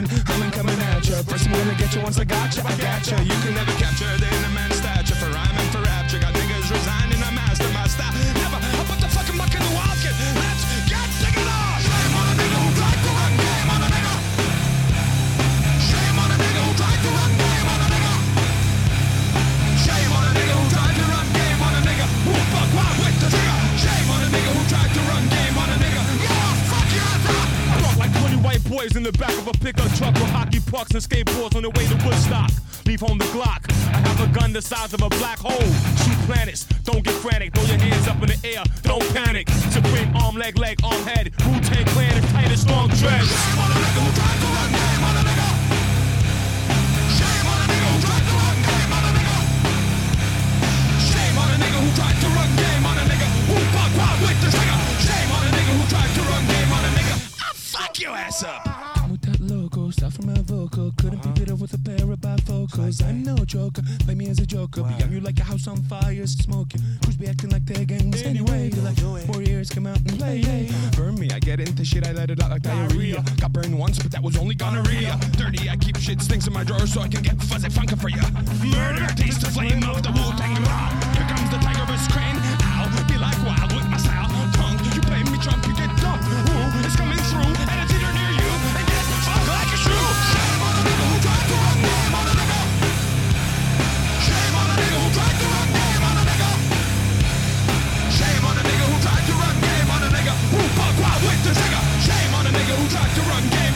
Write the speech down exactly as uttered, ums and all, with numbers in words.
man, I'm coming at ya. First I'm gonna get you once I got ya, I got ya. You can never capture the inner man's stature. For rhyme and for rapture, got niggas resigning, I master my style. Never, I put the fucking muck in the wild kid. Let's get taken off. Shame on a nigga who tried to run game on a nigga. Shame on a nigga who tried to run game on a nigga. Shame on a nigga who tried to run game on a nigga. Who fuck wild with the trigger. Shame on a nigga who tried to run game on a nigga. Yeah, fuck your ass up. I walk like twenty white boys in the back of a pickup truck with hockey pucks and skateboards on the way to Woodstock. Leave home the Glock. I have a gun the size of a black hole. Shoot planets. Don't get frantic. Throw your hands up in the air. Don't panic. Supreme arm, leg, leg, arm, head. Wu-Tang Clan is tight as strong dread. Shame on a nigga who tried to run game on a nigga. Shame on a nigga who tried to run game on a nigga. Shame on a nigga who tried to run game on a nigga. Who fuck wild with the trigger. Shame on a nigga who tried to run game on a nigga. I'll fuck your ass up. With that logo, stuff from my vocal. Couldn't uh-huh. beat it up with a pair of bifocals. I'm no joker, play me as a joker. Wow. Beyond you like a house on fire, smoking. Who's be acting like their gangs anyway? Like warriors come out and play. Hey. Burn me, I get into shit, I let it out like diarrhea. Got burned once, but that was only gonorrhea. Dirty, I keep shit stinks in my drawer so I can get fuzzy funky for ya. Murder, taste the flame of the Wu-Tang Raw. Here comes the tigerous crane. I'll be like wild with my style. Tongue, you play me drunk, you get dumped. Ooh, it's coming through, and it's either near you. And get fucked like a shoe. Shame on a nigga who tried to run game on a nigga. Shame on a nigga who tried to run game on a nigga. Shame on a nigga who tried to run game on a nigga. Who fuck wild with the trigger. Shame on a nigga who tried to run game